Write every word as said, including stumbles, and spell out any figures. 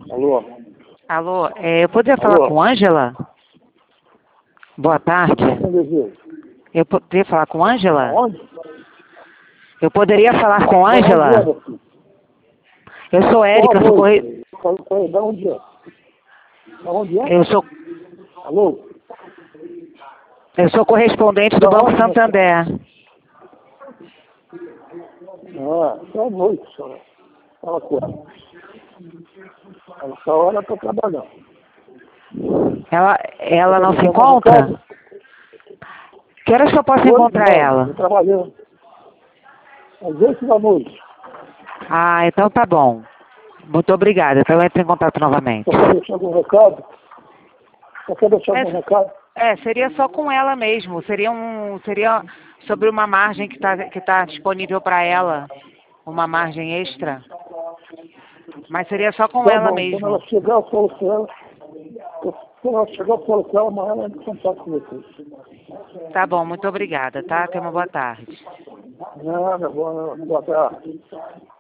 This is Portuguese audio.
Alô? Alô, é, eu poderia falar Alô? com Ângela? Boa tarde. Quem deseja? Eu poderia falar com Ângela? Onde? Eu poderia falar com Da onde é, Ângela? meu filho? Eu sou Érica, Boa sou noite. corre... Qual- qual é? Da onde é? Da onde é? eu sou Alô? eu sou correspondente do Da Banco onde, moça? Santander. Ah, boa noite, senhora. Fala com ela. Essa hora está trabalhando. Ela ela não se Tá encontra? marcado? Que horas que eu posso Hoje encontrar não, ela? estou trabalhando. Às oito da noite. Ah, então tá bom. Muito obrigada. Então eu entro em contato novamente. Você quer deixar algum recado? Você quer deixar algum É, recado? é, seria só com ela mesmo. Seria um seria sobre uma margem que está que tá disponível para ela, uma margem extra. Mas seria só com Tá ela bom, quando ela mesmo. chegar, eu falo com ela. Quando ela chegar, eu falo com ela, mas ela entra em contato com vocês. Tá bom, muito obrigada, tá? Tenha uma boa tarde. Nada, boa, boa tarde.